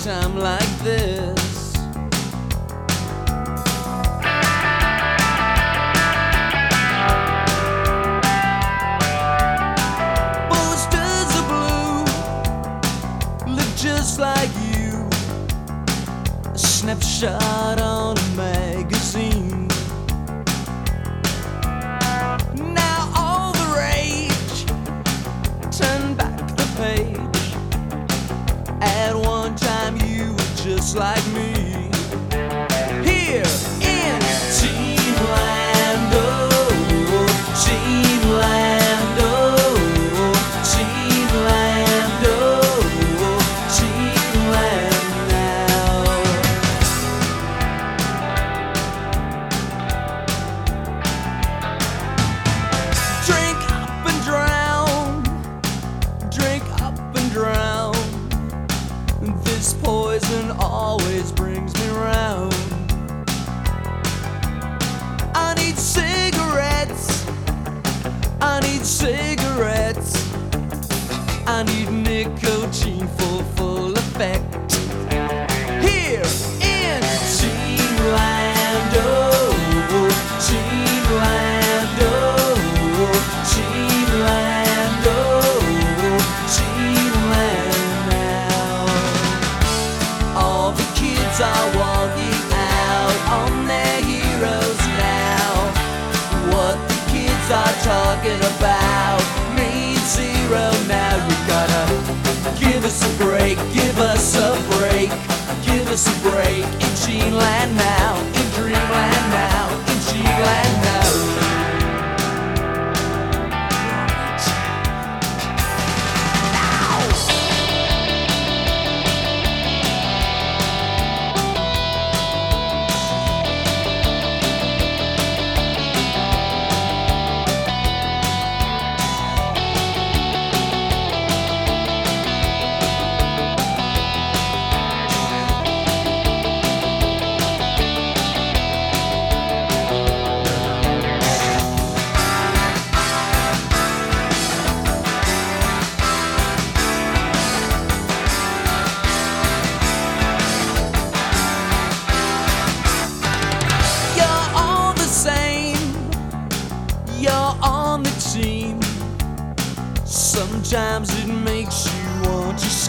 time like this. Posters of blue look just like you, a snapshot on a magazine. Now all the rage, turn back the page. At one time you were just like me. Here in Teenland, oh, Teenland, oh, Teenland, oh, Teenland now. Drink up and drown, drink up and drown. This poison always brings me round. I need cigarettes, I need cigarettes, I need nicotine for full effect. Here in Teenland, oh, Teenland, oh, Teenland, oh, Teenland now. All the kids are walking out on their heroes now. What the kids are talking about means zero now. You gotta give us a break, give us a break, give us a break in Teenland now, in Dreamland now, in Teenland now. You're on the team. Sometimes it makes you want to